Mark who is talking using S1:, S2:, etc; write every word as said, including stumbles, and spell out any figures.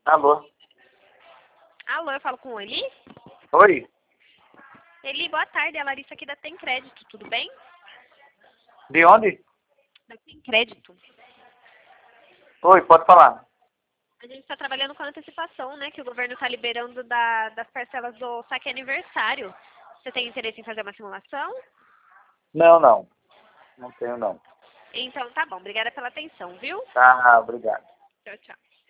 S1: Alô?
S2: Alô, eu falo com o Eli?
S1: Oi?
S2: Eli, boa tarde. É a Larissa aqui da Tem Crédito, tudo bem?
S1: De onde?
S2: Da Tem Crédito.
S1: Oi, pode falar.
S2: A gente está trabalhando com antecipação, né? Que o governo está liberando da, das parcelas do saque aniversário. Você tem interesse em fazer uma simulação?
S1: Não, não. Não tenho, não.
S2: Então tá bom. Obrigada pela atenção, viu?
S1: Tá, obrigado.
S2: Tchau, tchau.